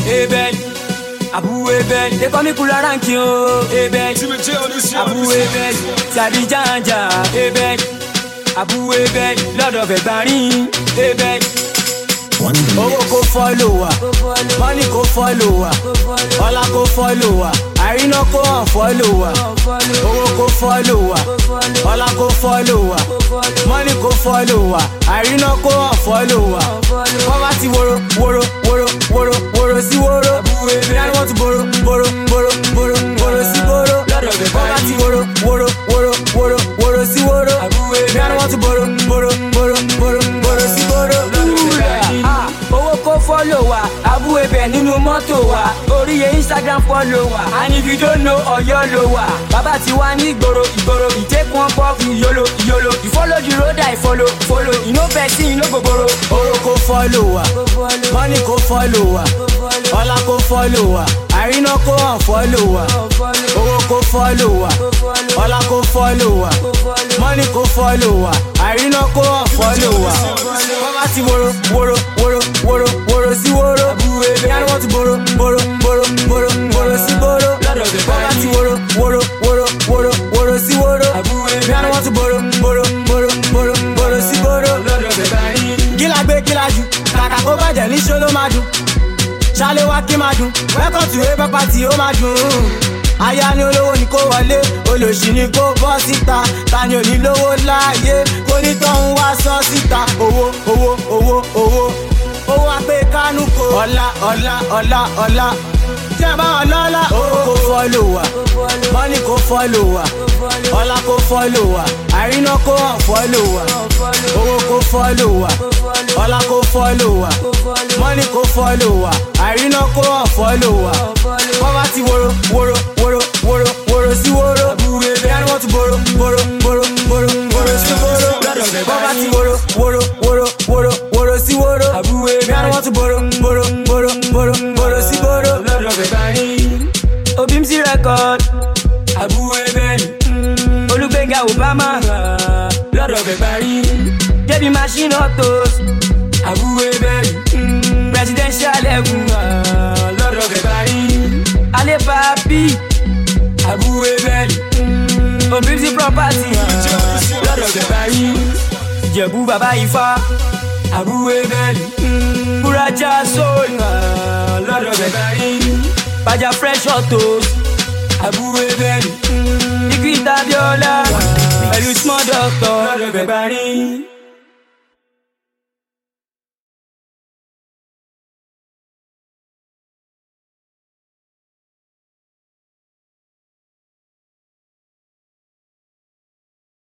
Ebel, Abu Ebel, they call me Kula Ranking, oh, Ebel, Abu Ebel, Sadi Janja, Ebel, Abu Ebel, Lord of Ebari, Ebel. Owó kò follow wa, money kò follow wa, ọlá kò follow wa, àríná kò hàn follow wa. Owó kò follow wa, ọlá kò follow wa, money kò follow wa, àríná kò hàn follow wa. Wọ́n bá ti woro woro woro woro woro sí woro. Bí a ní wọ́n ti boro boro boro boro boro sí boro. Wọ́n bá ti woro woro woro woro woro sí woro. Bí a ní wọ́n ti boro boro boro boro boro sí boro. Owó kò follow wa, Abu Ebel nínú mọ́tò wa, oríye Instagram follow wa, and if you don't know Ọ̀yọ́ ló wà. Bàbá ti wá ní ìgboro, you take one puff, ìyolo, you follow the road, I follow, you know person, you know gogoro. Owó kò follow wa, money kò follow wa, ọlá kò follow wa, àríná kò hàn follow wa. Owó kò follow wa, ọlá kò follow wa, money kò follow wa, àríná kò hàn follow wa. Bàbá ti woro woro woro woro woro sí woro. Bí a ní wọ́n ti boro boro boro boro boro sí boro. Bàbá ti woro woro woro woro woro sí woro. Bí a ní wọ́n ti boro boro boro boro boro sí boro. Gíla gbé gíla jù, kàkà kó bàjẹ́ ní ṣó ló máa dùn. Ṣálé wá kí máa dùn, welcome to Eba Party ó máa dùn. Aya ni olówó ni kó wọlé, olòṣì ni kó bọ́ síta. Ta ni ò ní lówó láàyè, kó ní tọ́hún wá sọ síta. Owó owó owó owó owó apé kánú kò. Ọlá ọlá ọlá ọlá tí a bá wọn lọ́lá. Owó kò follow wa, money kò follow wa, ọlá kò follow wa, àríná kò hàn follow wa. Owó kò follow wa, ọlá kò follow wa, money kò follow wa, àríná kò hàn follow wa. Wọ́n bá ti woro woro woro woro woro sí woro. Bí a ní wọ́n ti boro boro boro boro boro sí boro. Wọ́n bá ti woro woro woro woro woro sí woro. Bí a ní wọ́n ti boro boro boro boro boro sí boro. Obimsi record, Abu Ebel, Olúgbénga Obama, Lord of Ebari, JB Machine Autos, Abu Ebel, Presidential level, Lord of Ebari, Ale Papi, Abu Ebel, Obimsi Property, Lord of Ebari, Jebu Baba Ifa, Abu Ebel, Kuraja Soul, Lord of Ebari, Baja Fresh Autos, Abu Ebel, Ikita Biola, Small Doctor, Lord of Ebari.